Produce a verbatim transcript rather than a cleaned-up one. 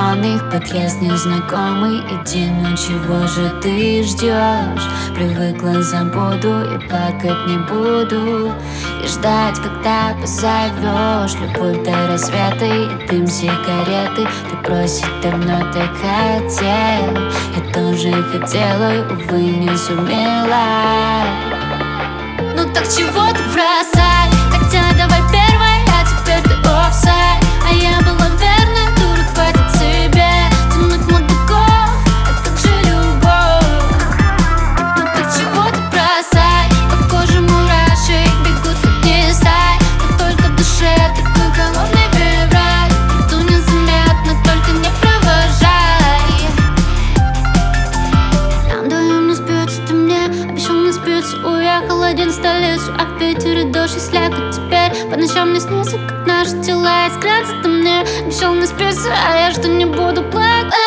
зеленых подъезд незнакомый. Иди, ну чего же ты ждешь? Привыкла, забуду и плакать не буду, и ждать, когда позовешь. Любовь до рассвета и дым сигареты. Ты бросить давно так хотел, я тоже хотела, увы, не сумела. Ну так чего ты бросай? Хотя давай первой, а теперь ты офсайд. А я была верной, дура, хватит себе тянуть мудаков, а как же любовь? Ну так чего ты бросай? По коже мурашек бегут сотни стай, но только в душе такой холодный февраль. Иду незаметно, только не провожай. Нам вдвоем не спится, ты мне обещал не спится. Уехал один в столицу, а в Питере дождь и слякоть. Теперь по ночам мне снится, как наши тела искрятся. Ты мне обещал не спится, а я что, не буду плакать?